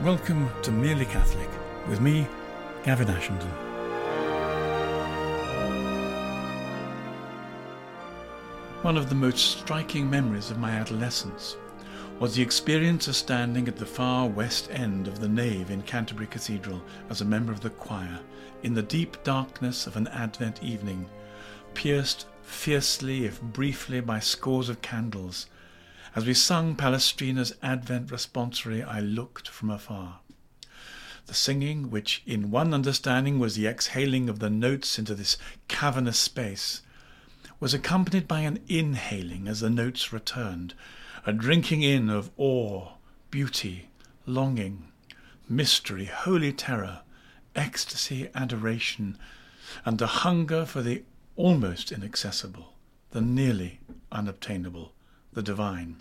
Welcome to Merely Catholic, with me, Gavin Ashenden. One of the most striking memories of my adolescence was the experience of standing at the far west end of the nave in Canterbury Cathedral as a member of the choir in the deep darkness of an Advent evening, pierced fiercely if briefly by scores of candles. As we sung Palestrina's Advent responsory, I looked from afar. The singing, which in one understanding was the exhaling of the notes into this cavernous space, was accompanied by an inhaling as the notes returned, a drinking in of awe, beauty, longing, mystery, holy terror, ecstasy, adoration, and a hunger for the almost inaccessible, the nearly unobtainable, the divine.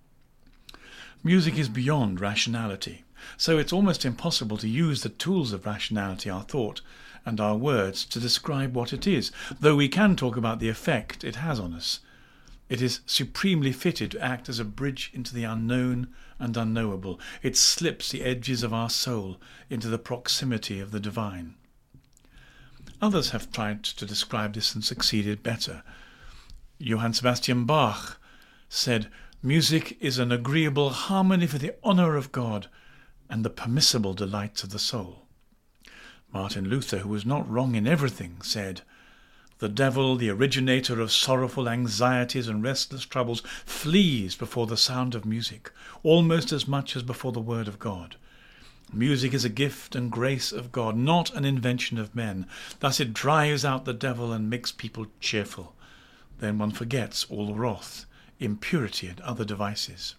Music is beyond rationality, so it's almost impossible to use the tools of rationality, our thought and our words, to describe what it is, though we can talk about the effect it has on us. It is supremely fitted to act as a bridge into the unknown and unknowable. It slips the edges of our soul into the proximity of the divine. Others have tried to describe this and succeeded better. Johann Sebastian Bach said, "Music is an agreeable harmony for the honour of God and the permissible delights of the soul." Martin Luther, who was not wrong in everything, said, "The devil, the originator of sorrowful anxieties and restless troubles, flees before the sound of music, almost as much as before the word of God. Music is a gift and grace of God, not an invention of men. Thus it drives out the devil and makes people cheerful. Then one forgets all wrath, impurity and other devices."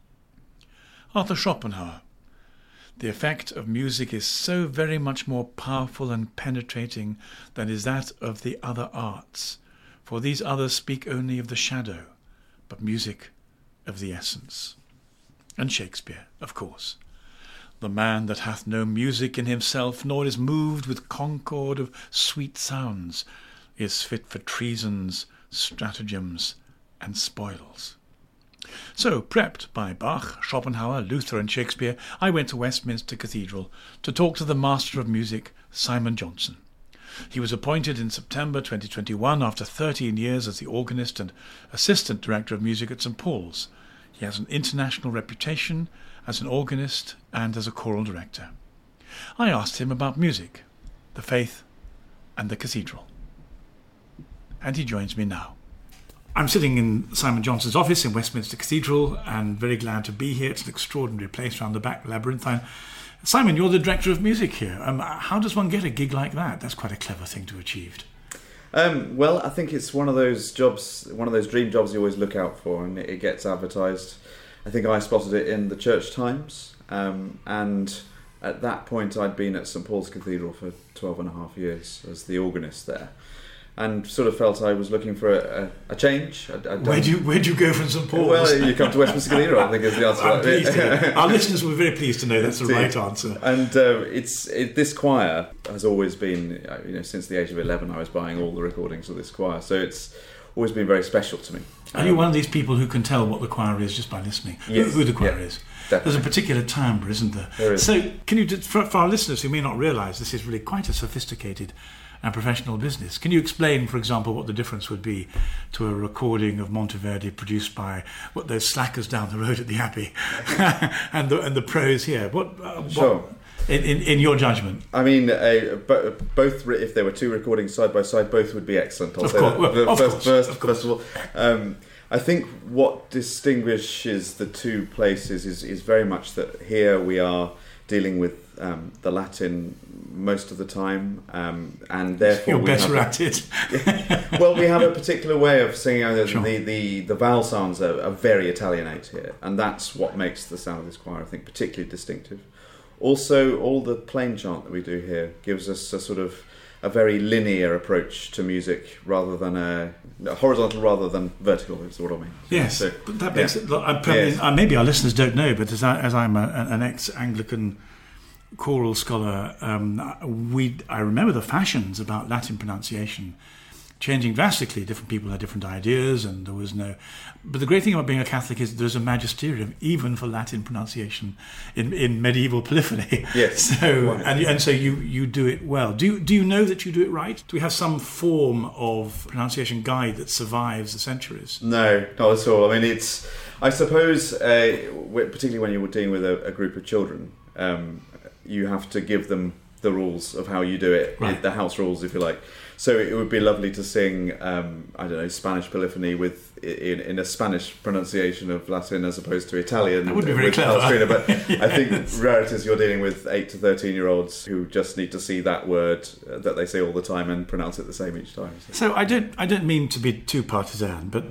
Arthur Schopenhauer. The effect of music is so very much more powerful and penetrating than is that of the other arts, for these others speak only of the shadow, but music of the essence. And Shakespeare, of course. "The man that hath no music in himself, nor is moved with concord of sweet sounds, is fit for treasons, stratagems, and spoils." So, prepped by Bach, Schopenhauer, Luther and Shakespeare, I went to Westminster Cathedral to talk to the Master of Music, Simon Johnson. He was appointed in September 2021 after 13 years as the organist and Assistant Director of Music at St Paul's. He has an international reputation as an organist and as a choral director. I asked him about music, the faith and the cathedral. And he joins me now. I'm sitting in Simon Johnson's office in Westminster Cathedral and very glad to be here. It's an extraordinary place round the back, labyrinthine. Simon, you're the Director of Music here. How does one get a gig like that? That's quite a clever thing to achieve. Well, I think it's one of those jobs, one of those dream jobs you always look out for, and it gets advertised. I think I spotted it in the Church Times, and at that point I'd been at St Paul's Cathedral for 12 and a half years as the organist there, and sort of felt I was looking for a change. Where'd you go from St Paul's? Well, you come to Westminster Cathedral, I think is the answer. Our listeners were very pleased to know that's the right answer. And this choir has always been, since the age of 11 I was buying all the recordings of this choir, so it's always been very special to me. Are you one of these people who can tell what the choir is just by listening? Yes. Who the choir is? Definitely. There's a particular timbre, isn't there? There is. So, can you, for our listeners who may not realise this is really quite a sophisticated and professional business, can you explain, for example, what the difference would be to a recording of Monteverdi produced by those slackers down the road at the Abbey and the pros here? Sure. In your judgment? I mean, both, if there were two recordings side by side, both would be excellent. I'll say that. First of all, I think what distinguishes the two places is very much that here we are dealing with the Latin most of the time, and therefore you're better at it. Well, we have a particular way of singing. Sure. The vowel sounds are very Italianate here, and that's what makes the sound of this choir, I think, particularly distinctive. Also, all the plain chant that we do here gives us a sort of a very linear approach to music, rather than a horizontal rather than vertical, is what I mean. Yes, so, but that makes it. Maybe our listeners don't know, but as I'm an ex-Anglican choral scholar, I remember the fashions about Latin pronunciation changing drastically. Different people had different ideas, and there was no... But the great thing about being a Catholic is there's a magisterium, even for Latin pronunciation in medieval polyphony. Yes. So and so you do it well. Do you know that you do it right? Do we have some form of pronunciation guide that survives the centuries? No, not at all. I mean, I suppose, particularly when you're dealing with a group of children, you have to give them the rules of how you do it, right. The house rules, if you like. So it would be lovely to sing, Spanish polyphony in a Spanish pronunciation of Latin as opposed to Italian. That would be very clever. But I think rarity is you're dealing with 8 to 13-year-olds who just need to see that word that they say all the time and pronounce it the same each time. So I don't mean to be too partisan, but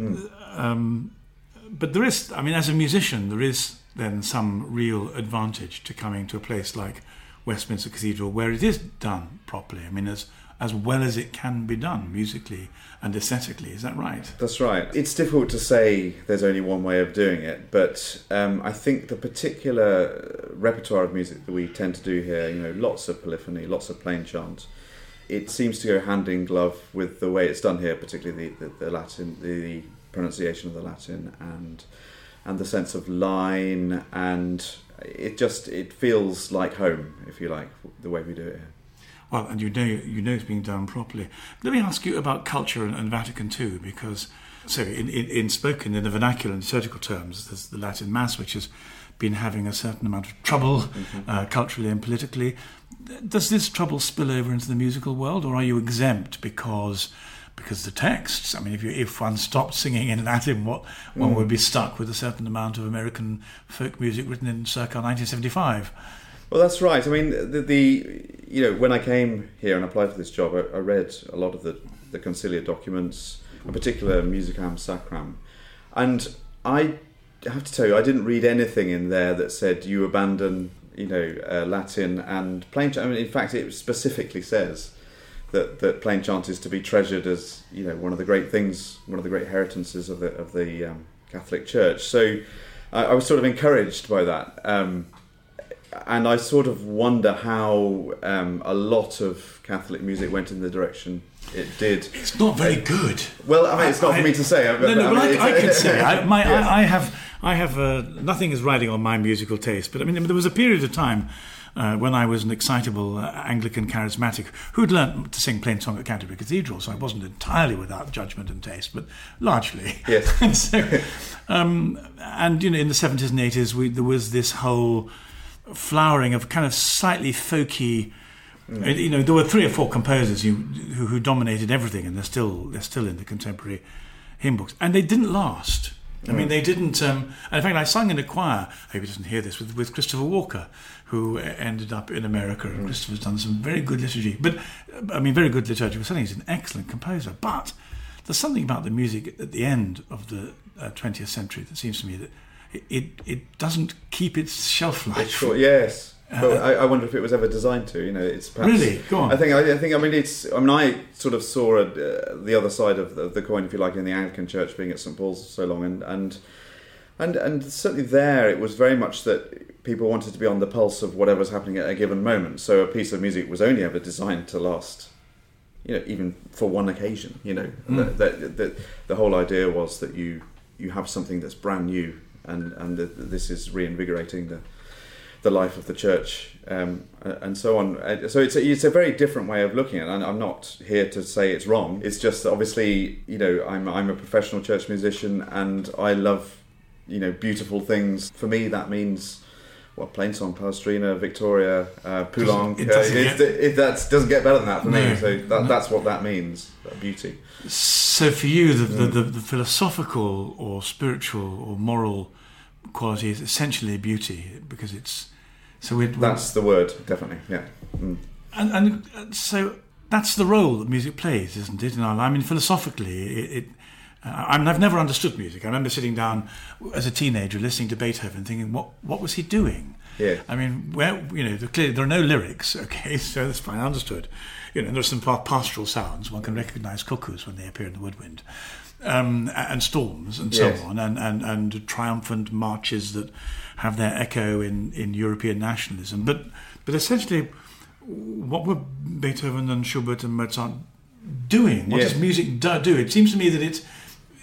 there is, I mean, as a musician, there is then some real advantage to coming to a place like Westminster Cathedral where it is done properly. I mean, as well as it can be done musically and aesthetically. Is that right? That's right. It's difficult to say there's only one way of doing it, but I think the particular repertoire of music that we tend to do here, lots of polyphony, lots of plain chant, it seems to go hand in glove with the way it's done here, particularly the Latin, the pronunciation of the Latin and the sense of line, and it feels like home, if you like, the way we do it here. Well, and you know it's being done properly. Let me ask you about culture and Vatican II, because in spoken in the vernacular and liturgical terms, there's the Latin Mass, which has been having a certain amount of trouble culturally and politically. Does this trouble spill over into the musical world, or are you exempt because the texts? I mean, if one stopped singing in Latin, one would be stuck with a certain amount of American folk music written in circa 1975. Well, that's right. I mean, when I came here and applied for this job, I read a lot of the conciliar documents, in particular Musicam Sacram, and I have to tell you, I didn't read anything in there that said you abandon, Latin and plain chant. I mean, in fact, it specifically says that plain chant is to be treasured as one of the great things, one of the great heritances of the Catholic Church. So I was sort of encouraged by that. And I sort of wonder how a lot of Catholic music went in the direction it did. It's not very good. Well, I mean, it's not for me to say. I can say. Yes. I have nothing is riding on my musical taste. But I mean, there was a period of time when I was an excitable Anglican charismatic who'd learnt to sing plain song at Canterbury Cathedral, so I wasn't entirely without judgment and taste, but largely. Yes. And so, in the 70s and 80s, there was this whole flowering of kind of slightly folky. There were 3 or 4 composers who dominated everything, and they're still in the contemporary hymn books, and they didn't last. I mean, they didn't. And in fact, I sang in a choir. I hope he doesn't hear this, with Christopher Walker, who ended up in America. And Christopher's done some very good liturgy, very good liturgical settings. He's an excellent composer. But there's something about the music at the end of the 20th century that seems to me that it doesn't keep its shelf life. Sure, yes. But I wonder if it was ever designed to. It's perhaps, really. Go on. I think. I mean, I sort of saw the other side of the coin, if you like, in the Anglican Church, being at St Paul's so long, and certainly there it was very much that people wanted to be on the pulse of whatever was happening at a given moment. So a piece of music was only ever designed to last, even for one occasion. The whole idea was that you have something that's brand new, and this is reinvigorating the life of the church, and so on. So it's a very different way of looking at it. And I'm not here to say it's wrong. It's just that obviously, I'm a professional church musician, and I love, beautiful things. For me, that means plain song, Palestrina, Victoria, Poulenc. It doesn't get better than that for me. So that's what that means, beauty. So for you, the philosophical or spiritual or moral quality is essentially beauty, because that's the word, definitely. Yeah. And so that's the role that music plays, isn't it? I mean, philosophically, I've never understood music. I remember sitting down as a teenager listening to Beethoven, thinking, what was he doing? Yeah. I mean, clearly there are no lyrics. Okay, so that's fine, understood. And there's some pastoral sounds. One can recognise cuckoos when they appear in the woodwind. And storms and so on, and triumphant marches that have their echo in European nationalism. But essentially, what were Beethoven and Schubert and Mozart doing? What does music do? It seems to me that it's,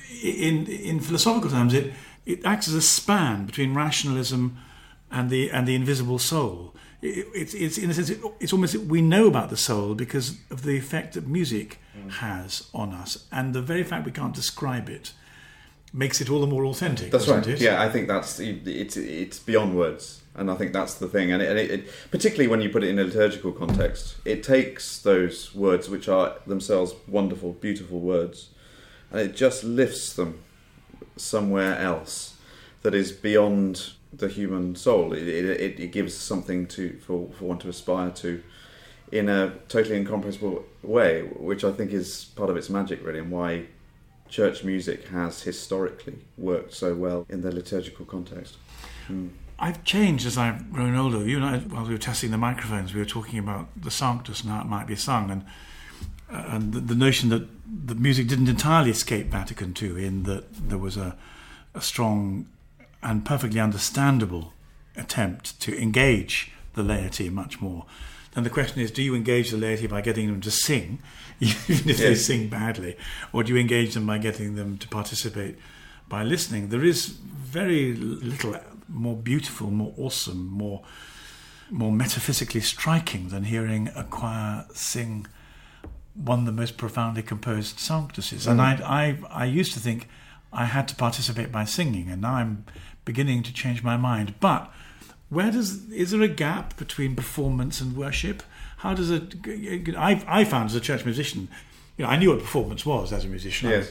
in philosophical terms, it acts as a span between rationalism and the invisible soul. It's in a sense, it's almost, we know about the soul because of the effect that music has on us, and the very fact we can't describe it makes it all the more authentic. That's right. It? Yeah, I think it's beyond words, and I think that's the thing. And it particularly when you put it in a liturgical context, it takes those words, which are themselves wonderful, beautiful words, and it just lifts them somewhere else that is beyond the human soul. It gives something for one to aspire to in a totally incomprehensible way, which I think is part of its magic, really, and why church music has historically worked so well in the liturgical context. I've changed as I've grown older. You and I, while we were testing the microphones, we were talking about the Sanctus and how it might be sung, and the notion that the music didn't entirely escape Vatican II, in that there was a strong and perfectly understandable attempt to engage the laity much more. Then the question is, do you engage the laity by getting them to sing, even if they sing badly, or do you engage them by getting them to participate by listening? There is very little more beautiful, more awesome, more metaphysically striking than hearing a choir sing one of the most profoundly composed Sanctuses. And I used to think I had to participate by singing, and now I'm beginning to change my mind. But is there a gap between performance and worship? How does it? I found as a church musician, I knew what performance was as a musician. Yes.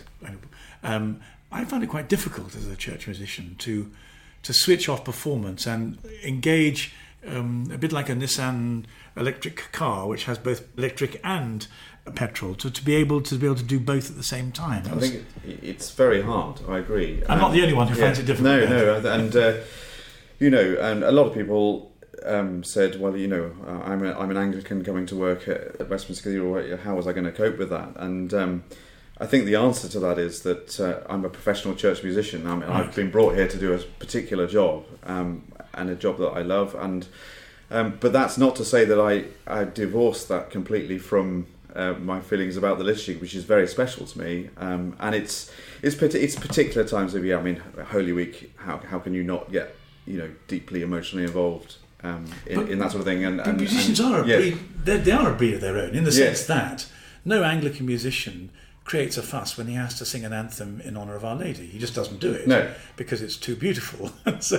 I found it quite difficult as a church musician to switch off performance and engage a bit like a Nissan electric car, which has both electric and petrol, to be able to do both at the same time. I think it's very hard. I agree. I'm not the only one who finds it difficult. No, and and a lot of people said, well, I'm an Anglican coming to work at Westminster Cathedral. How was I going to cope with that? And I think the answer to that is that I'm a professional church musician. I've been brought here to do a particular job, and a job that I love. And but that's not to say that I divorced that completely from my feelings about the liturgy, which is very special to me. And it's particular times of year. I mean, Holy Week. How can you not get deeply emotionally involved in that sort of thing? And musicians are they are a breed of their own, in the sense that no Anglican musician creates a fuss when he has to sing an anthem in honour of Our Lady. He just doesn't do it because it's too beautiful.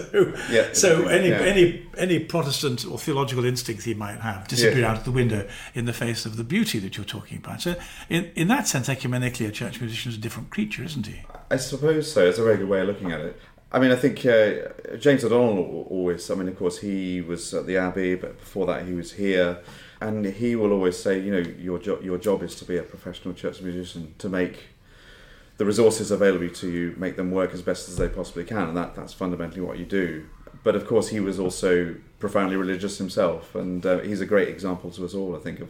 so any Protestant or theological instincts he might have disappear out of the window in the face of the beauty that you're talking about. So in that sense, ecumenically, a church musician is a different creature, isn't he? I suppose so. It's a very good way of looking at it. I mean, I think James O'Donnell always, of course, he was at the Abbey, but before that he was here. And he will always say, your job is to be a professional church musician, to make the resources available to you, make them work as best as they possibly can, and that's fundamentally what you do. But of course, he was also profoundly religious himself, and he's a great example to us all, I think, of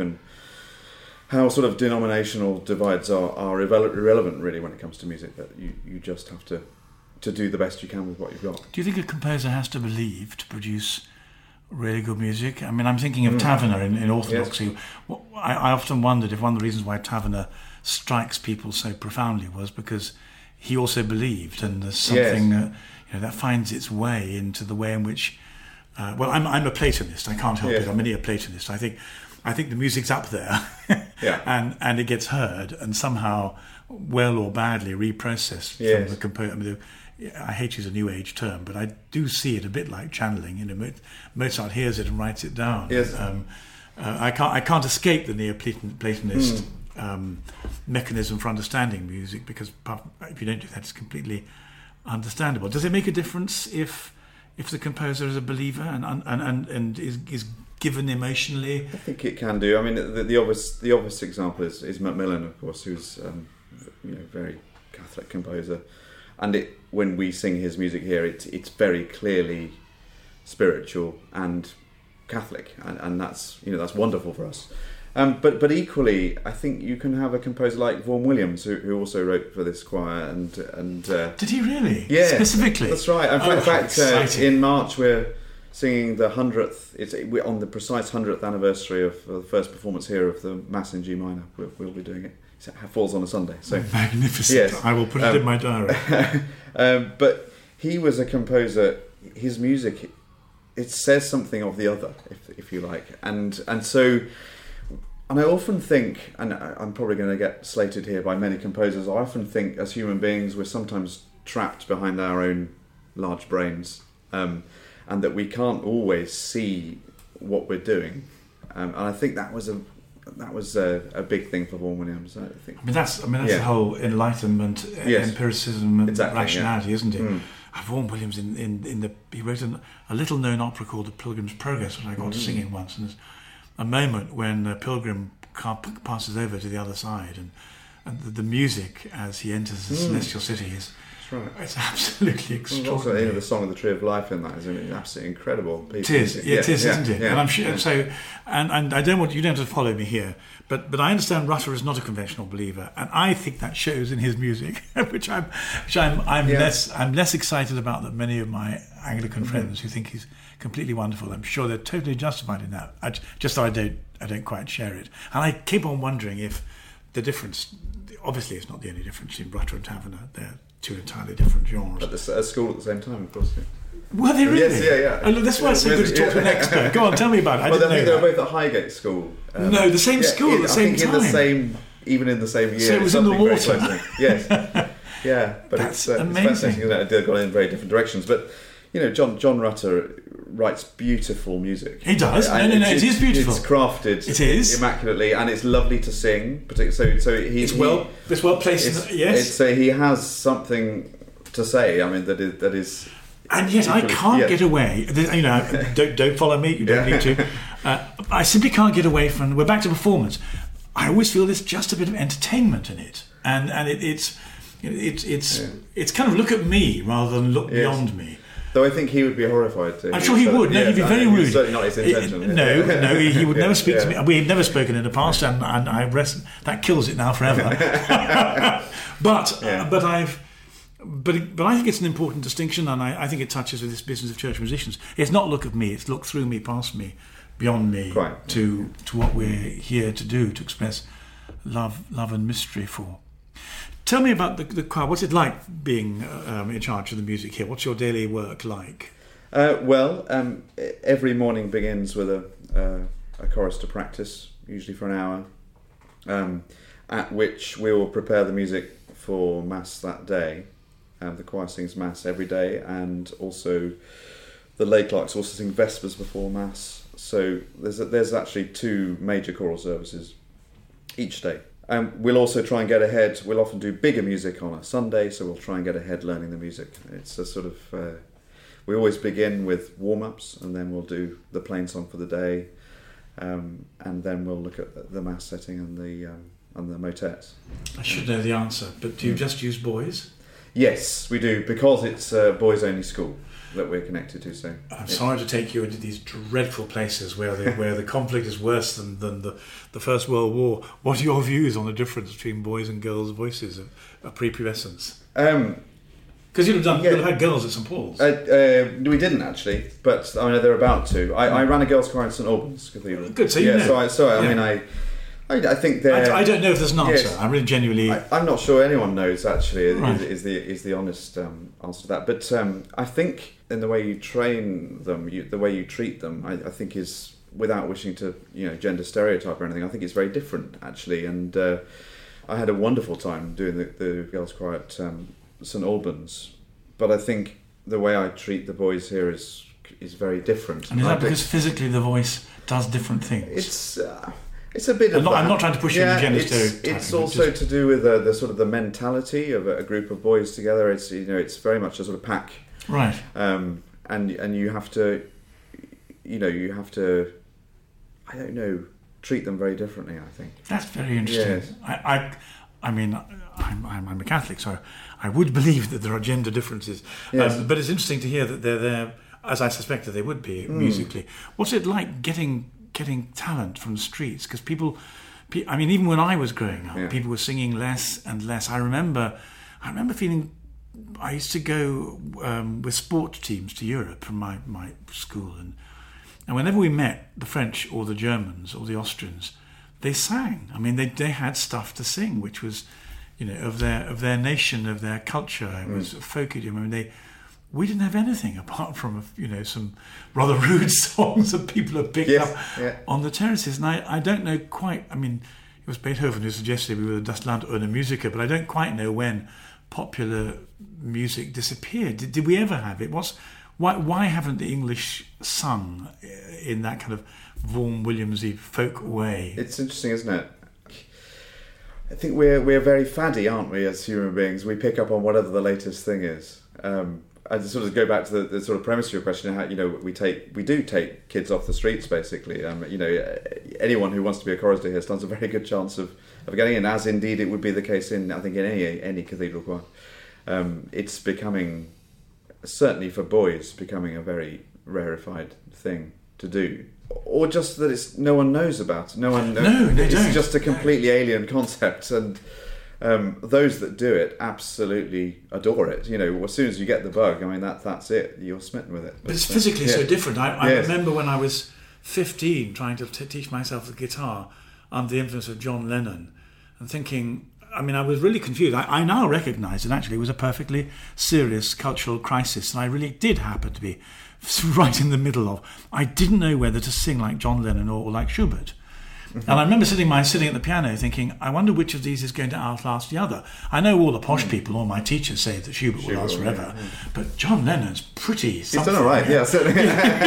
how sort of denominational divides are irrelevant, really, when it comes to music. That you just have to do the best you can with what you've got. Do you think a composer has to believe to produce really good music? I mean, I'm thinking of Taverner in Orthodoxy. Yes. I often wondered if one of the reasons why Taverner strikes people so profoundly was because he also believed, and there's something that finds its way into the way in which. I'm a Platonist. I can't help it. I'm a Neoplatonist. I think the music's up there, and it gets heard and somehow, well or badly, reprocessed from the composer. I mean, I hate to use a New Age term, but I do see it a bit like channeling. Mozart hears it and writes it down. Yes. I can't escape the Neoplatonist mechanism for understanding music, because if you don't do that, it's completely understandable. Does it make a difference if the composer is a believer and is given emotionally? I think it can do. I mean, the obvious example is Macmillan, of course, who's very Catholic composer. And when we sing his music here, it's very clearly spiritual and Catholic, and that's wonderful for us. But equally, I think you can have a composer like Vaughan Williams, who also wrote for this choir, and did he really? Yeah, specifically. That's right. In fact, in March we're singing the 100th. We're on the precise 100th anniversary of the first performance here of the Mass in G minor. We'll be doing it. It falls on a Sunday. So magnificent. Yes. I will put it in my diary. But he was a composer. His music, it says something of the other, if you like, and I often think, and I'm probably going to get slated here by many composers, I often think as human beings we're sometimes trapped behind our own large brains, and that we can't always see what we're doing, and I think that was a big thing for Vaughan Williams. I think. That's the whole Enlightenment, empiricism, and rationality, isn't it? Vaughan Williams he wrote a little known opera called The Pilgrim's Progress, which I got to sing in once, and there's a moment when the pilgrim passes over to the other side, and the music as he enters the celestial city is. Right. It's absolutely extraordinary. Also, the Song of the Tree of Life in that is an absolutely incredible piece. It is, isn't it? Yeah. And I'm sure. So, and I don't want you don't have to follow me here, but I understand Rutter is not a conventional believer, and I think that shows in his music, which I'm less excited about than many of my Anglican friends who think he's completely wonderful. I'm sure they're totally justified in that. I don't quite share it, and I keep on wondering if the difference. Obviously, it's not the only difference between Rutter and Taverner. They're two entirely different genres. At a school at the same time, of course. Yeah. Were they really? Yes, yeah. Oh, that's why it's so good to talk to an expert. Go on, tell me about it. I think they were both at Highgate School. No, the same school at the same time. Even in the same year. So it was in the water. Yes. Yeah, but that's it's fascinating that they've gone in very different directions. But John Rutter writes beautiful music. He does. No, it is beautiful. It's crafted. It is immaculately, and it's lovely to sing. It's well placed. Yes. So he has something to say. I mean, that is. And yet I can't get away. Don't follow me. You don't need to. I simply can't get away from. We're back to performance. I always feel there's just a bit of entertainment in it, and it's kind of look at me rather than look beyond me. Though I think he would be horrified too. I'm sure he would. No, he'd be very rude. Certainly not his intention. No, he would never speak to me. We've never spoken in the past, and I rest that kills it now forever. But I think it's an important distinction, and I think it touches with this business of church musicians. It's not look at me; it's look through me, past me, beyond me, to what we're here to do, to express love and mystery for. Tell me about the choir. What's it like being in charge of the music here? What's your daily work like? Every morning begins with a chorister practice, usually for an hour, at which we will prepare the music for Mass that day. The choir sings Mass every day, and also the lay clerks also sing Vespers before Mass. So there's actually two major choral services each day. We'll also try and get ahead. We'll often do bigger music on a Sunday, so we'll try and get ahead learning the music. It's a sort of... we always begin with warm-ups, and then we'll do the plain song for the day, and then we'll look at the Mass setting and the motets. I should know the answer, but do you just use boys? Yes, we do, because it's a boys-only school that we're connected to. So I'm sorry to take you into these dreadful places where the conflict is worse than the First World War. What are your views on the difference between boys' and girls' voices of prepubescence? Because you'd have had girls at St Paul's. We didn't actually, but I know they're about to. I ran a girls' choir at St Albans Cathedral. Good, so you know. I think they're... I don't know if there's an answer. Yes. I'm really genuinely... I'm not sure anyone knows, actually, is the honest answer to that. But I think in the way you train them, the way you treat them, I think is, without wishing to gender stereotype or anything, I think it's very different, actually. And I had a wonderful time doing the girls' choir at St Albans. But I think the way I treat the boys here is very different. And is that because physically the voice does different things? It's a bit of that. I'm not trying to push you into gender stereotyping. It's also to do with the sort of the mentality of a group of boys together. It's it's very much a sort of pack, right? And you have to, I don't know, treat them very differently. I think that's very interesting. Yes. I mean, I'm a Catholic, so I would believe that there are gender differences. Yes. But it's interesting to hear that they're there, as I suspected they would be musically. What's it like getting talent from the streets? Because people, even when I was growing up, people were singing less and less. I remember feeling I used to go with sports teams to Europe from my school, and whenever we met the French or the Germans or the Austrians, they sang. I mean, they had stuff to sing, which was, of their nation, of their culture. It was folk idiom. I mean, we didn't have anything apart from some rather rude songs that people have picked up on the terraces. And I don't know quite. I mean, it was Beethoven who suggested we were das Land ohne Musiker, but I don't quite know when popular music disappeared. Did we ever have it? Why haven't the English sung in that kind of Vaughan Williamsy folk way? It's interesting, isn't it? I think we're very faddy, aren't we, as human beings? We pick up on whatever the latest thing is. I just sort of go back to the sort of premise of your question. How we do take kids off the streets, basically. Anyone who wants to be a chorister here stands a very good chance of getting in, as indeed it would be the case in any cathedral choir. It's becoming, certainly for boys, becoming a very rarefied thing to do, or just that no one knows about. No one. No, they don't. It's just a completely alien concept, and those that do it absolutely adore it. As soon as you get the bug, I mean that's it. You're smitten with it. But it's physically so different. I remember when I was 15 trying to teach myself the guitar under the influence of John Lennon, and thinking. I mean, I was really confused. I now recognise that actually it was a perfectly serious cultural crisis, and I really did happen to be right in the middle of. I didn't know whether to sing like John Lennon or like Schubert. And I remember sitting at the piano thinking, I wonder which of these is going to outlast the other. I know all the posh people, all my teachers say that Schubert will last forever, but John Lennon's pretty something. He's done all right, yeah, certainly.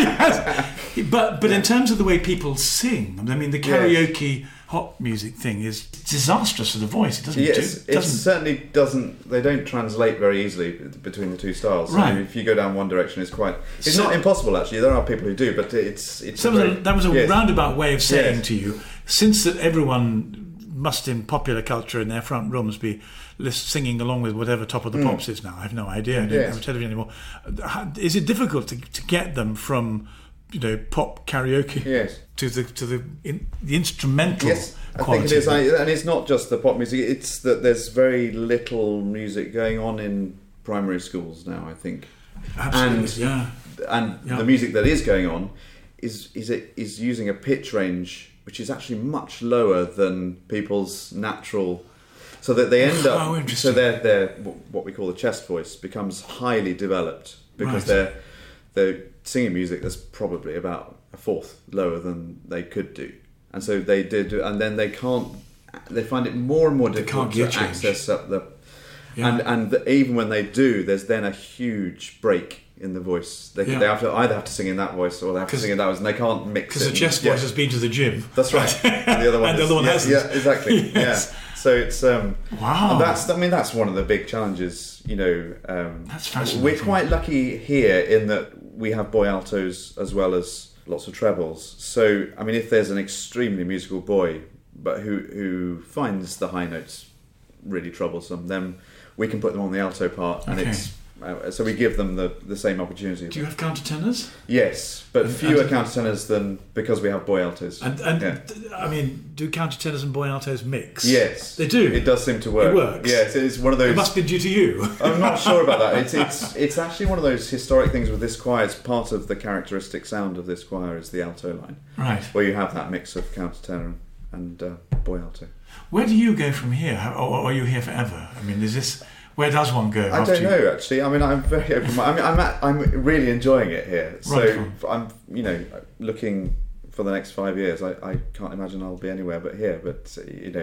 But in terms of the way people sing, I mean, the karaoke pop music thing is disastrous for the voice. It certainly doesn't. They don't translate very easily between the two styles. Right. I mean, if you go down one direction, it's not impossible actually. There are people who do, but that was a roundabout way of saying to you, since that everyone must in popular culture in their front rooms be singing along with whatever Top of the Pops is now. I have no idea. I don't have a television anymore. Is it difficult to get them from pop karaoke to the instrumental quality? I think it is, and it's not just the pop music. It's that there's very little music going on in primary schools now, I think. Absolutely, and the music that is going on is using a pitch range which is actually much lower than people's natural. So that they end up. So their what we call the chest voice becomes highly developed because they're singing music that's probably about a fourth lower than they could do, and so they did, and then they can't. They find it more and more difficult to access up the, and even when they do, there's then a huge break in the voice. They have to either have to sing in that voice or they have to sing in that voice, and they can't mix it. Because the chest voice has been to the gym. That's right. And the other one, hasn't. Yeah, exactly. Yes. Yeah. So it's wow. And that's one of the big challenges. That's fascinating. We're quite lucky here in that we have boy altos as well as lots of trebles. So I mean, if there's an extremely musical boy, but who finds the high notes really troublesome, then we can put them on the alto part, and it's. So we give them the same opportunity. Do you have countertenors? Yes, but fewer countertenors than because we have boy altos. And I mean, do countertenors and boy altos mix? Yes, they do. It does seem to work. It works. Yes, it's one of those. It must be due to you. I'm not sure about that. It's actually one of those historic things with this choir. It's part of the characteristic sound of this choir is the alto line, right? Where you have that mix of countertenor and boy alto. Where do you go from here, or are you here forever? I mean, is this? Where does one go? I don't know, actually. I mean, I'm very open. I'm really enjoying it here. So I'm, looking for the next 5 years. I can't imagine I'll be anywhere but here. But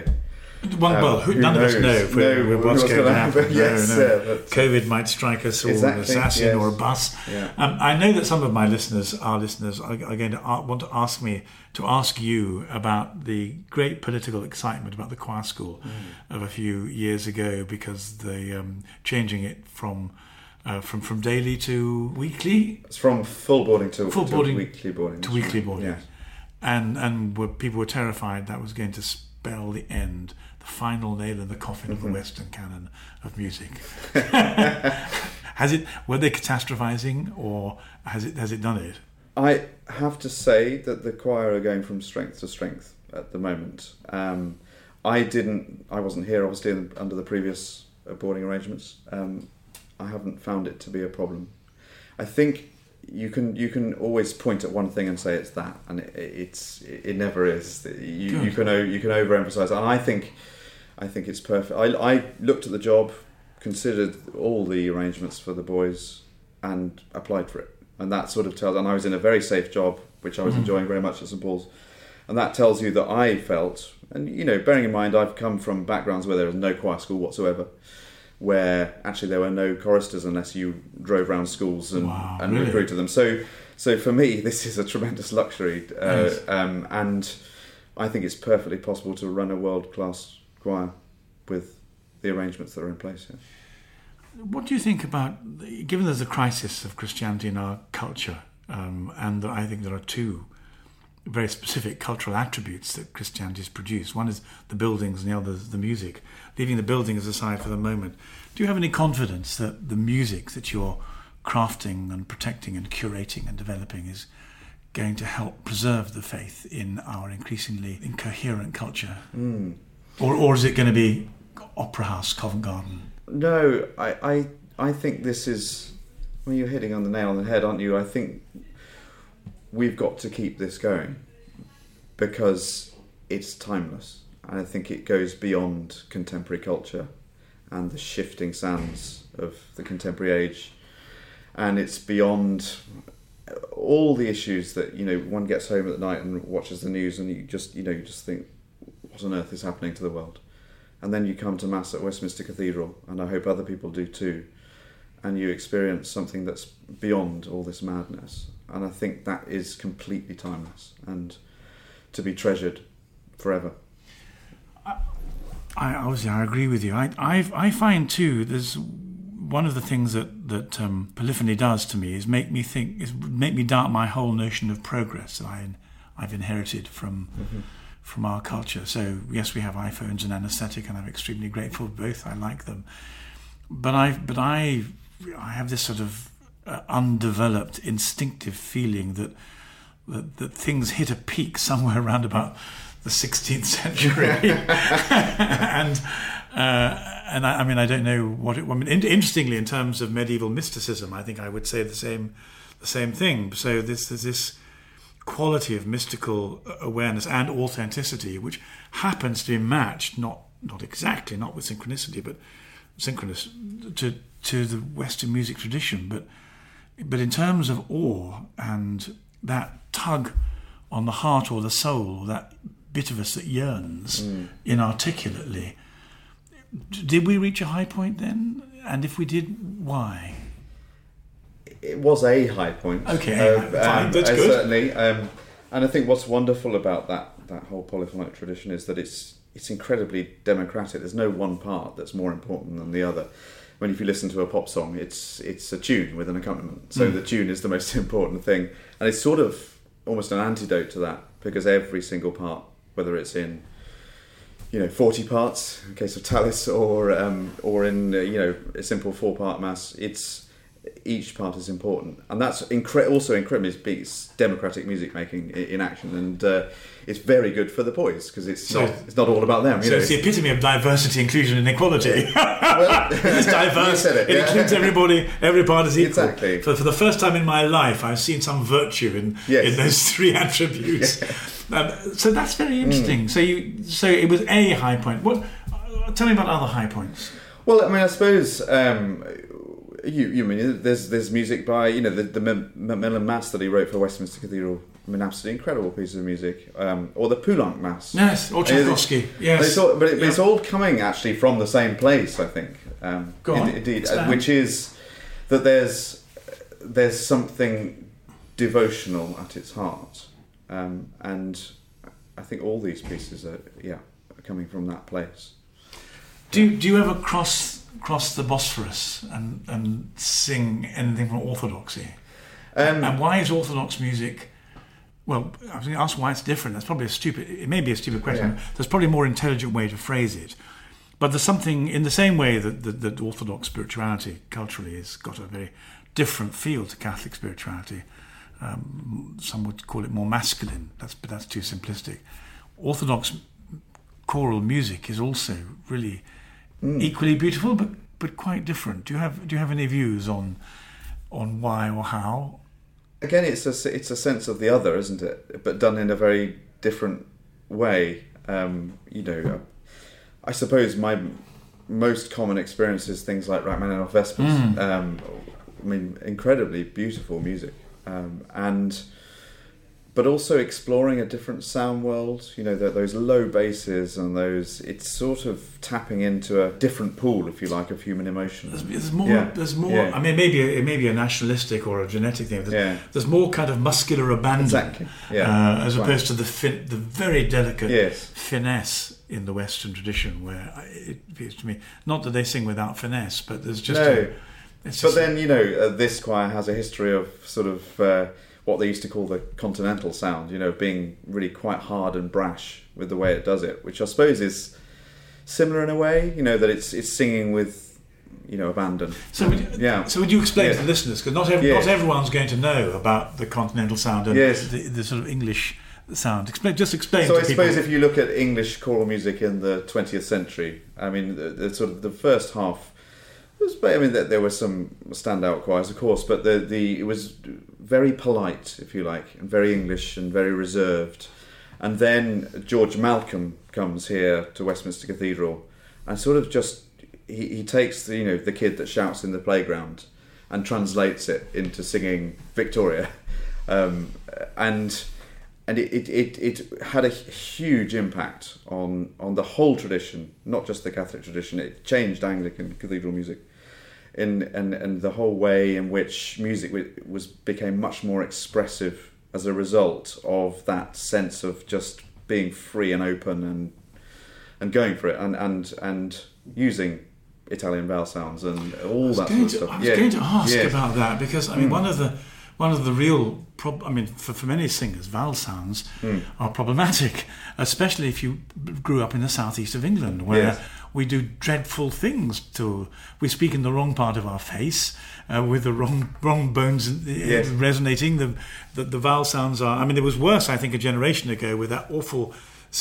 none of us know what's going to happen. Yes, but COVID might strike us, or an assassin, or a bus. Yeah. I know that some of my listeners are going to want to ask me to ask you about the great political excitement about the choir school of a few years ago, because the changing it from daily to weekly. It's from full boarding to weekly boarding. To weekly boarding. Yes. And people were terrified that was going to spell the end, the final nail in the coffin of the Western canon of music. Were they catastrophizing, or has it done it? I have to say that the choir are going from strength to strength at the moment. I wasn't here obviously under the previous boarding arrangements, found it to be a problem. I think you can always point at one thing and say it's that, and it never is. You can overemphasize, and I think it's perfect. I looked at the job, considered all the arrangements for the boys, and applied for it. And that sort of tells. And I was in a very safe job, which I was enjoying very much at St Paul's, and that tells you that I felt. And bearing in mind, I've come from backgrounds where there was no choir school whatsoever, where actually there were no choristers unless you drove around schools and really? recruited them. So for me, this is a tremendous luxury, Nice. and I think it's perfectly possible to run a world-class choir with the arrangements that are in place here. What do you think about, given there's a crisis of Christianity in our culture, and I think there are two very specific cultural attributes that Christianity has produced. One is the buildings and the other is the music. Leaving the buildings aside for the moment, do you have any confidence that the music that you're crafting and protecting and curating and developing is going to help preserve the faith in our increasingly incoherent culture? Or is it going to be Opera House, Covent Garden? No, I think this is... Well, you're hitting on the nail on the head, aren't you? I think we've got to keep this going because it's timeless. And I think it goes beyond contemporary culture and the shifting sands of the contemporary age. And it's beyond all the issues that, one gets home at night and watches the news and you just think, what on earth is happening to the world? And then you come to Mass at Westminster Cathedral, and I hope other people do too, and you experience something that's beyond all this madness. And I think that is completely timeless and to be treasured forever. I agree with you. I find too, there's one of the things that Polyphony does to me is make me doubt my whole notion of progress that I've inherited from our culture. So yes, we have iPhones and anaesthetic, and I'm extremely grateful for both. I like them, but I have this sort of undeveloped instinctive feeling that things hit a peak somewhere around about the 16th century, and I don't know what it. Interestingly, in terms of medieval mysticism, I think I would say the same thing. So there's this quality of mystical awareness and authenticity, which happens to be matched not exactly, not with synchronicity, but synchronous to the Western music tradition, but in terms of awe and that tug on the heart or the soul, or that bit of us that yearns inarticulately. Did we reach a high point then? And if we did, why? It was a high point. Okay, fine, that's good. Certainly. And I think what's wonderful about that whole polyphonic tradition is that it's incredibly democratic. There's no one part that's more important than the other. When if you listen to a pop song, it's a tune with an accompaniment. So the tune is the most important thing. And it's sort of almost an antidote to that, because every single part, whether it's in 40 parts in case of Tallis, or in a simple 4-part mass, each part is important, and that's also incredibly speaks democratic music making in action, and it's very good for the boys because it's not all about them. It's the epitome of diversity, inclusion, and equality. Well, it's diverse. It includes everybody. Every part is equal. Exactly. For the first time in my life, I've seen some virtue in those three attributes. So that's very interesting. So it was a high point. What? Tell me about other high points. Well, I suppose. You mean there's music by the Macmillan Mass that he wrote for Westminster Cathedral. Absolutely incredible piece of music. Or the Poulenc Mass. Yes, or Tchaikovsky. Yes, but it's all coming actually from the same place, I think. Go on. Indeed, which is that there's something devotional at its heart, and I think all these pieces are coming from that place. Do you ever cross the Bosphorus and sing anything from orthodoxy? And why is Orthodox music? Well, I was going to ask why it's different. That's probably it may be a stupid question. Yeah. There's probably a more intelligent way to phrase it. But there's something, in the same way that Orthodox spirituality culturally has got a very different feel to Catholic spirituality. Some would call it more masculine, but that's too simplistic. Orthodox choral music is also really equally beautiful, but but quite different. Do you have any views on why or how? Again, it's a sense of the other, isn't it? But done in a very different way. I suppose my most common experience is things like Rachmaninoff Vespers. Incredibly beautiful music, but also exploring a different sound world. Those low basses and those. It's sort of tapping into a different pool, if you like, of human emotion. There's more. Yeah. There's more. Yeah. I mean, it may be a nationalistic or a genetic thing. There's more kind of muscular abandon, exactly. Yeah. As opposed to the very delicate yes. finesse in the Western tradition, where it appears to me, not that they sing without finesse, but there's just. No. But then this choir has a history of sort of. What they used to call the continental sound, being really quite hard and brash with the way it does it, which I suppose is similar in a way, that it's singing with, abandon. So would you explain to the listeners, because not everyone's going to know about the continental sound and the sort of English sound. Explain to people. So I suppose if you look at English choral music in the 20th century, I mean, the sort of the first half. There were some standout choirs, of course, but it was very polite, if you like, and very English and very reserved. And then George Malcolm comes here to Westminster Cathedral, and sort of just he takes the kid that shouts in the playground and translates it into singing Victoria, and it had a huge impact on the whole tradition, not just the Catholic tradition. It changed Anglican cathedral music. And the whole way in which music became much more expressive as a result of that sense of just being free and open and going for it and using Italian vowel sounds and all that sort of stuff. I was going to ask about that, because one of the real for many singers, vowel sounds are problematic, especially if you grew up in the southeast of England, where we do dreadful things we speak in the wrong part of our face, with the wrong bones resonating. The vowel sounds are. It was worse, I think, a generation ago with that awful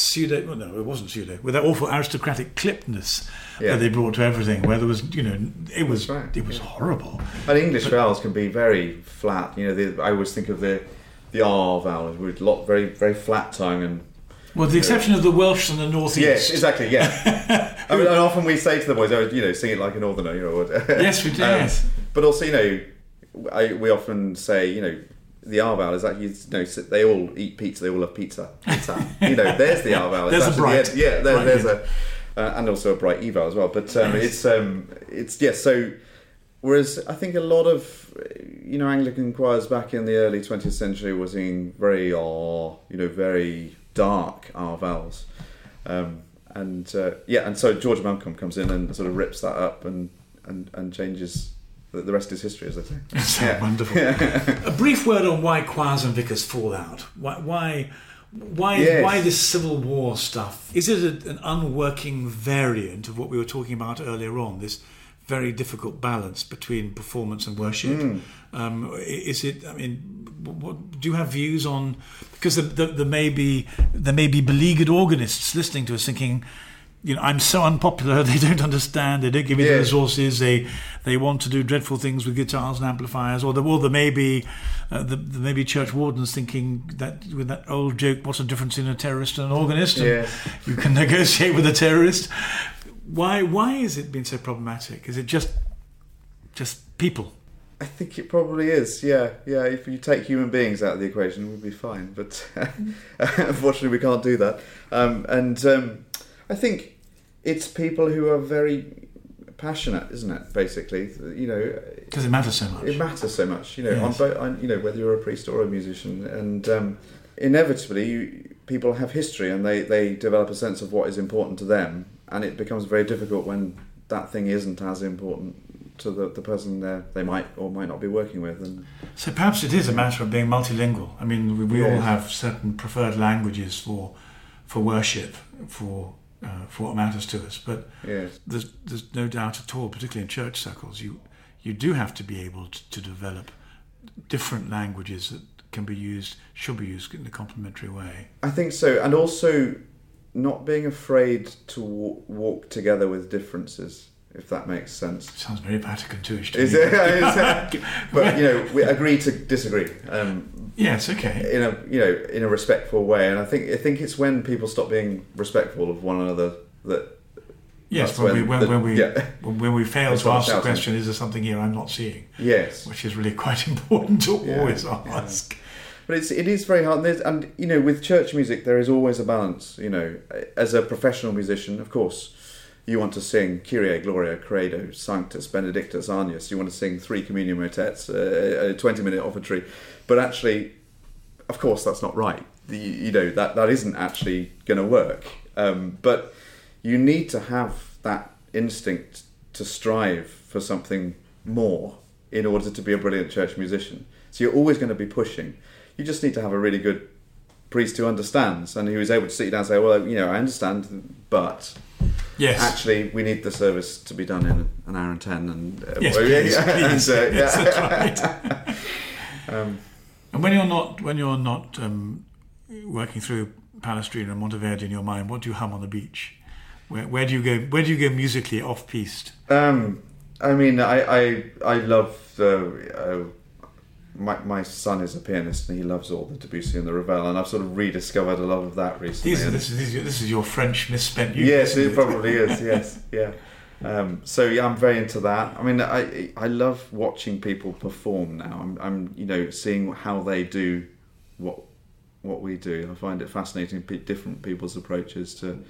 with that awful aristocratic clippedness that they brought to everything, where there was, it was horrible. And English vowels can be very flat. I always think of the R vowel with very, very flat tongue and. Well, the exception of the Welsh and the North East. Yes, exactly. Yeah. And often we say to the boys, sing it like a northerner. Yes, we do. Yes. But also, we often say, the R vowel is actually, they all eat pizza. They all love pizza. Pizza. There's the R vowel. There's a bright. There's a, and also a bright E vowel as well. But So, whereas I think a lot of, Anglican choirs back in the early 20th century were singing very very dark R vowels, and so George Malcolm comes in and sort of rips that up and changes. The rest is history, as they say. That's wonderful. A brief word on why choirs and vicars fall out. Why this Civil War stuff? Is it an unworking variant of what we were talking about earlier on? This very difficult balance between performance and worship. Is it? What do you have views on? Because there may be beleaguered organists listening to us thinking, I'm so unpopular. They don't understand. They don't give me the resources. They want to do dreadful things with guitars and amplifiers. Or there may be church wardens thinking that with that old joke, what's the difference in a terrorist and an organist? And you can negotiate with a terrorist. Why has it been so problematic? Is it just people? I think it probably is, yeah. If you take human beings out of the equation, we'd be fine. But unfortunately, we can't do that. I think it's people who are very passionate, isn't it? Basically, because it matters so much. It matters so much, whether you're a priest or a musician, and inevitably, people have history, and they develop a sense of what is important to them, and it becomes very difficult when that thing isn't as important to the person they might or might not be working with. And so perhaps it is a matter of being multilingual. We all have certain preferred languages for worship, for what matters to us. But there's no doubt at all, particularly in church circles, you do have to be able to develop different languages that should be used in a complementary way. I think so, and also not being afraid to walk together with differences. if that makes sense. Sounds very Vatican II-ish to Is me. it? But we agree to disagree. Yes, okay. In a respectful way, and I think it's when people stop being respectful of one another that. Yes, when we fail to ask the question, is there something here I'm not seeing? Yes, which is really quite important to always ask. But it is very hard, and with church music there is always a balance. As a professional musician, of course, you want to sing Kyrie, Gloria, Credo, Sanctus, Benedictus, Agnus. You want to sing 3 communion motets, a 20-minute offertory, but actually, of course, that's not right. That isn't actually going to work. But you need to have that instinct to strive for something more in order to be a brilliant church musician. So you're always going to be pushing. You just need to have a really good priest who understands and who is able to sit you down and say, well, I understand, but actually we need the service to be done in an hour and 10. And yes, please. Yes, that's right. And when you're not working through Palestrina and Monteverdi in your mind, what do you hum on the beach? Where do you go? Where do you go musically off piste? I love my son is a pianist and he loves all the Debussy and the Ravel, and I've sort of rediscovered a love of that recently. This is your French misspent youth. Yes, it probably is. Yes, yeah. So I'm very into that. I mean, I love watching people perform now. I'm seeing how they do what we do. I find it fascinating, different people's approaches to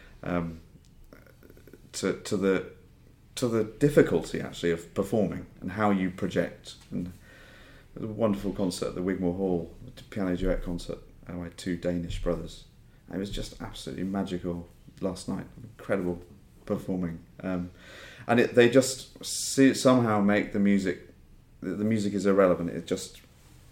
the difficulty actually of performing and how you project. And a wonderful concert at the Wigmore Hall, a piano duet concert by 2 Danish brothers. It was just absolutely magical last night. Incredible performing, and they just somehow make the music. The music is irrelevant. It just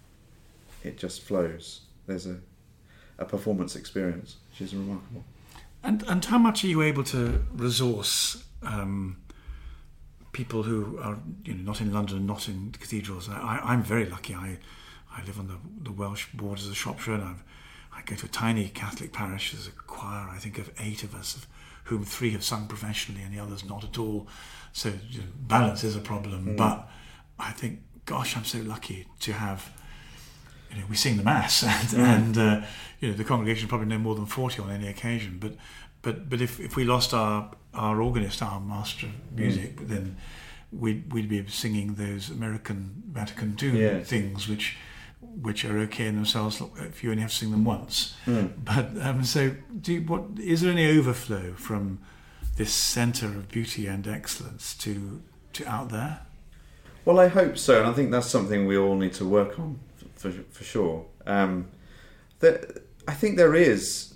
flows. There's a performance experience which is remarkable. And how much are you able to resource people who are not in London, not in cathedrals? I'm very lucky. I live on the Welsh borders of Shropshire, and I go to a tiny Catholic parish. There's a choir, I think, of 8 of us, of whom 3 have sung professionally and the others not at all. So balance is a problem. But I think, gosh, I'm so lucky to have. We sing the Mass, and the congregation probably no more than 40 on any occasion. But if we lost our organist, our master of music, then we'd be singing those American Vatican II things, which are okay in themselves if you only have to sing them once. But so, is there any overflow from this centre of beauty and excellence to out there? Well, I hope so, and I think that's something we all need to work on for sure. I think there is.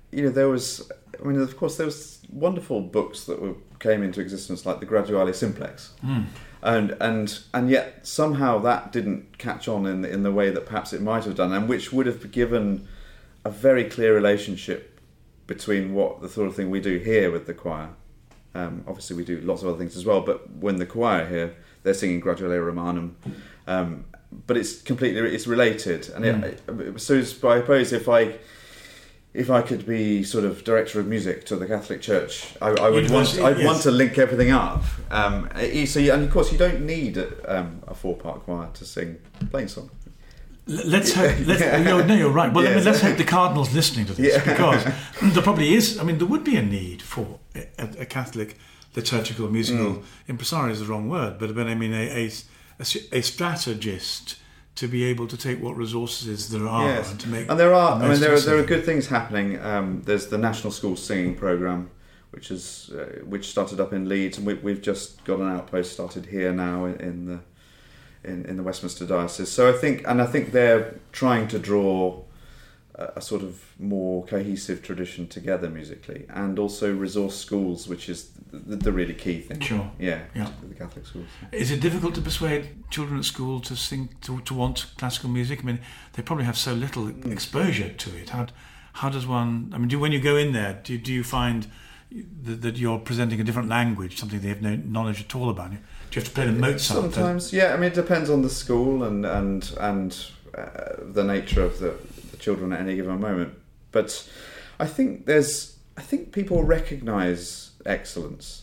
Of course, there was wonderful books that came into existence, like the Graduale Simplex, and yet somehow that didn't catch on in the way that perhaps it might have done, and which would have given a very clear relationship between what the sort of thing we do here with the choir. Obviously, we do lots of other things as well, but when the choir here, they're singing Graduale Romanum, but it's related, and so I suppose if I could be sort of director of music to the Catholic Church, I'd want to link everything up. And of course, you don't need a 4-part choir to sing Plainsong. Let's hope. No, you're right. Well, yes. Let's hope the Cardinal's listening to this, because there probably is. There would be a need for a Catholic liturgical musical impresario is the wrong word, but a strategist to be able to take what resources there are and to make. And there are good things happening. There's the National School Singing Programme, which started up in Leeds, and we've just got an outpost started here now in the Westminster Diocese. So I think they're trying to draw a sort of more cohesive tradition together musically, and also resource schools, which is the really key thing. Sure. Yeah. The Catholic schools. Is it difficult to persuade children at school to sing, to want classical music? They probably have so little exposure to it. How does one? When you go in there, do you find that you're presenting a different language, something they have no knowledge at all about? Do you have to play the Mozart? Sometimes, yeah. It depends on the school and the nature of the children at any given moment. But I think people recognise excellence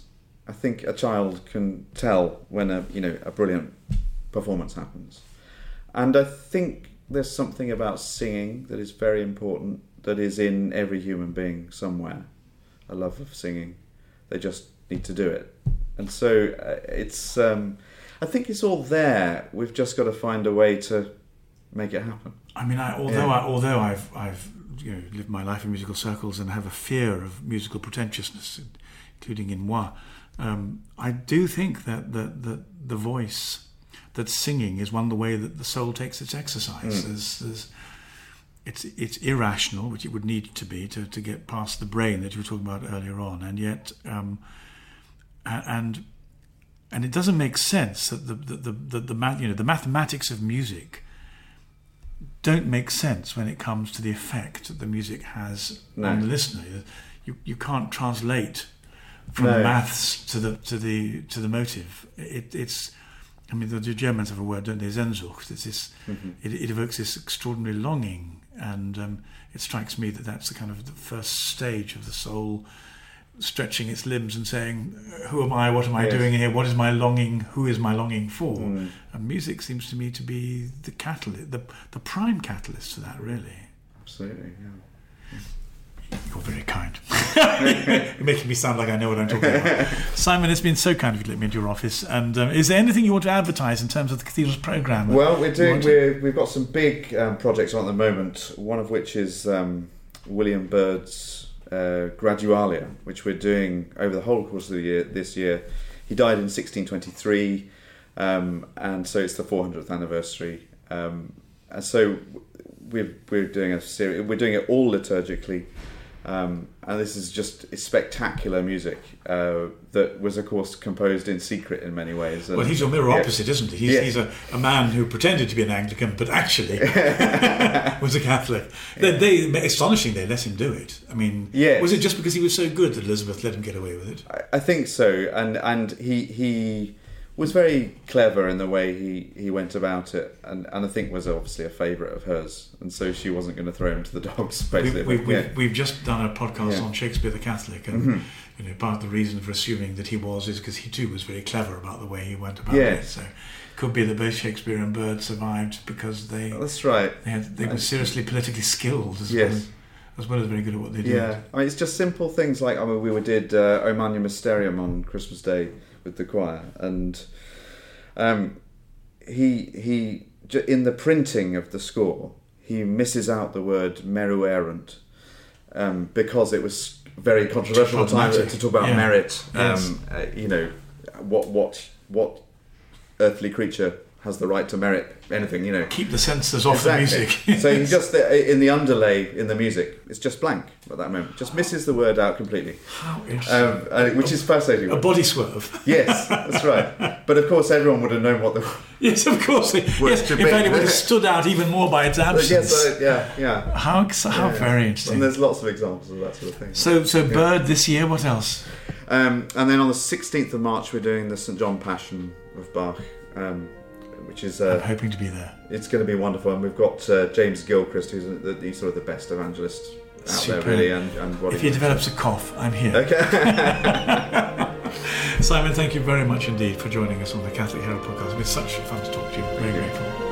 I think a child can tell when a brilliant performance happens. And I think there's something about singing that is very important, that is in every human being somewhere, a love of singing. They just need to do it. And so it's, I think it's all there. We've just got to find a way to make it happen. I mean, although I've lived my life in musical circles and have a fear of musical pretentiousness, including in moi, I do think that the voice, that singing is one of the way that the soul takes its exercise. It's irrational, which it would need to be to get past the brain that you were talking about earlier on, and yet and it doesn't make sense that the mathematics of music don't make sense when it comes to the effect that the music has on the listener. You can't translate from the maths to the motive. It's I mean, the Germans have a word, don't they? Sehnsucht. It's this. It evokes this extraordinary longing, and it strikes me that that's the kind of the first stage of the soul stretching its limbs and saying, "Who am I? What am I doing here? What is my longing? Who is my longing for?" And music seems to me to be the catalyst, the prime catalyst to that. Really, absolutely. Yeah. You're very kind. You're making me sound like I know what I'm talking about. Simon, it's been so kind of you to let me into your office. And is there anything you want to advertise in terms of the Cathedral's programme? Well, we've got some big projects on at the moment, one of which is William Byrd's Gradualia, which we're doing over the whole course of the year. This year, he died in 1623, and so it's the 400th anniversary. And so we're doing a series. We're doing it all liturgically. And this is just spectacular music that was, of course, composed in secret in many ways. And, well, he's your mirror opposite, isn't he? He's a man who pretended to be an Anglican, but actually was a Catholic. They astonishing, they let him do it. I mean, was it just because he was so good that Elizabeth let him get away with it? I think so, and he was very clever in the way he went about it, and I think was obviously a favourite of hers, and so she wasn't going to throw him to the dogs. Basically, we've just done a podcast on Shakespeare the Catholic, and part of the reason for assuming that he is because he too was very clever about the way he went about it. So it could be that both Shakespeare and Byrd survived because that's right. They were seriously politically skilled as well as very good at what they did. Yeah, I mean, it's just simple things like we did O Magnum Mysterium on Christmas Day with the choir, and he in the printing of the score he misses out the word meruerant because it was very controversial at the time to talk about merit. What earthly creature has the right to merit anything? Keep the censors off the music. So he just in the underlay in the music, it's just blank at that moment. Just misses the word out completely. How interesting! Which is fascinating. A body swerve. Yes, that's right. But of course, everyone would have known what the yes, of course. In fact, it would have stood out even more by its absence. Yes, How very interesting. And there's lots of examples of that sort of thing. So Byrd this year. What else? And then on the 16th of March, we're doing the St. John Passion of Bach. Which is I'm hoping to be there. It's going to be wonderful, and we've got James Gilchrist, who's he's sort of the best evangelist out there, really. And if he develops a cough, I'm here. Okay. Simon, thank you very much indeed for joining us on the Catholic Herald podcast. It's been such fun to talk to you. Very grateful.